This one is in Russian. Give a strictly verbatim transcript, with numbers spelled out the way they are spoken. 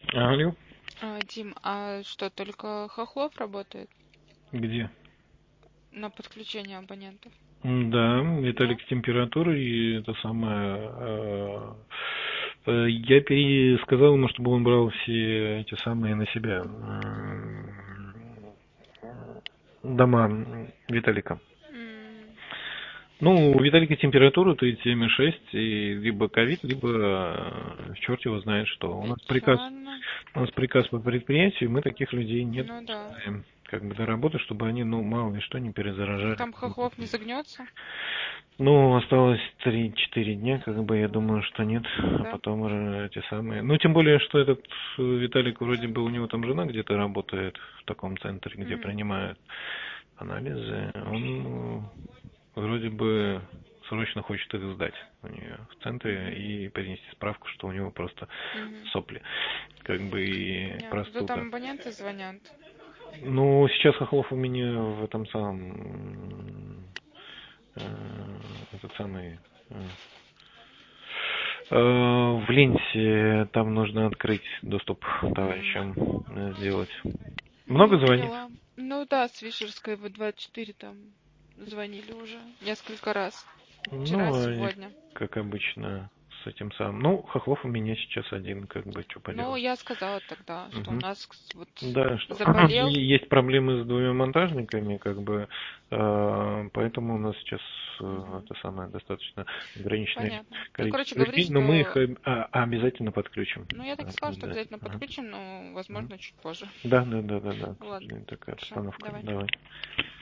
Алло, А, Дим, а что, только Хохлов работает где? на подключение абонентов? М, Да, Да? Виталик с температурой, и это самое... э, э, Я пересказал ему, чтобы он брал все эти самые на себя м, дома Виталика. М, Ну, у Виталика температура тридцать семь и шесть, и либо ковид, либо э, черт его знает что. У нас приказ, Печально. у нас приказ по предприятию, мы таких людей не Ну да. допускаем как бы до работы, чтобы они, ну, мало ли что, не Так перезаражали. там Хохлов не загнется? Ну, осталось три-четыре дня, как бы, я думаю, что нет, а Да? потом уже эти самые... Ну, тем более, что этот э, Виталик вроде бы, у него там жена где-то работает в таком центре, где Мгм. принимают анализы. Он э, вроде бы срочно хочет их сдать у нее в центре Мгм. и принести справку, что у него просто Мгм. сопли, как бы и Понятно. Да простуда. там абоненты звонят. Ну, сейчас Хохлов у меня в этом самом... м, э, этот самый... э, Э, В ленте там нужно открыть доступ М. товарищам э, сделать. Много Ну, звонит? поняла. Ну да, с Вишерской в двадцать четыре там звонили уже несколько раз. Вчера, Ну, они, сегодня. как обычно, с этим самым. Ну, Хохлов у меня сейчас один, как бы, что Ну, поделать. я сказала тогда, что у Мгм. нас вот Да, что заболел. е- есть проблемы с двумя монтажниками, как бы, э, поэтому у нас сейчас э, Мгм. это самое достаточно ограниченное Понятно. Ну, короче, количество говори, людей, но мы их что... э, а- обязательно подключим. Ну, я так и Да, сказала, что да, обязательно ага. подключим, но, Мгм. возможно, чуть позже. Да, да, да, да, да, к Ладно, сожалению, такая хорошо, обстановка. давай. Давай.